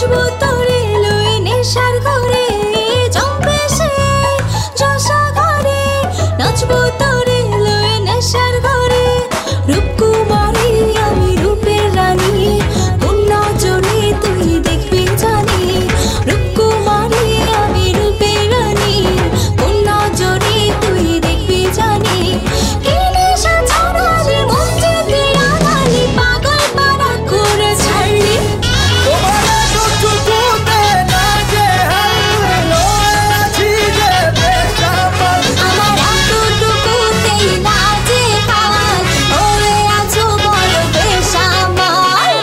নাচবো তোরে লই নেশার ঘরে জমবে সে জশা ঘরে নাচবো তোরে লই নেশার ঘরে রূপকুমারী আমি রূপের রানী কোন নজরে তুই দেখবি জানি রূপকুমারী আমি রূপের রানী কোন নজরে তুই দেখবি জানি কি নেশা ছড়ালি মন যেতে আগালি পাগল পারা করে ছাড়লি আমার এতটুকুতেই নাচে হাত হয়ে আছো বড় বেসামাল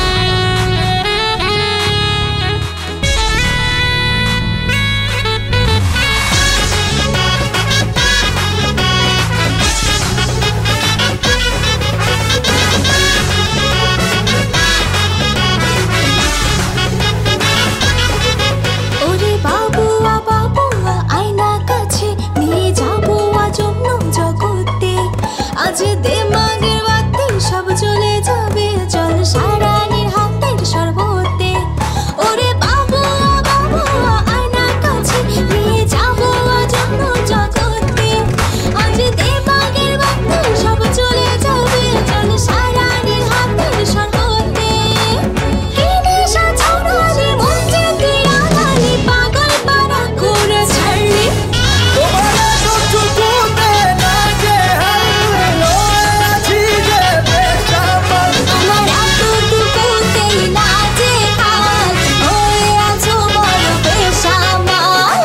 ওরে বাবুয়া বাবুয়া আয়না কাছে নিয়ে যাবো আজ অন্য জগতে আজ দেমাগের বাতি সব চলে যাবে জল সারানির হাতের শরবতে ওরে বাবুয়া বাবুয়া আয়না কাছে নিয়ে যাবো আজ অন্য জগতে আজ দেমাগের বাতি সব চলে যাবে জল সারানির হাতের শরবতে কি নেশা ছড়ালি মন যেতে আগালি পাগল পারা করে ছাড়লি আমার এতটুকুতেই নাচে হাত হয়ে আছো বড় বেসামাল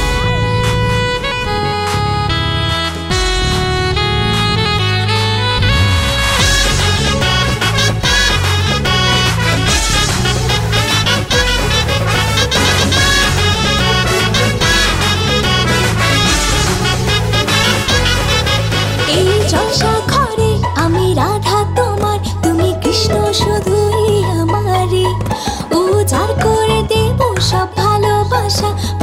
এই জশা ঘরে আমি রাধা তোমার তুমি কৃষ্ণ শুধুই আমারে উজাড় করে দেব সব ভালোবাসা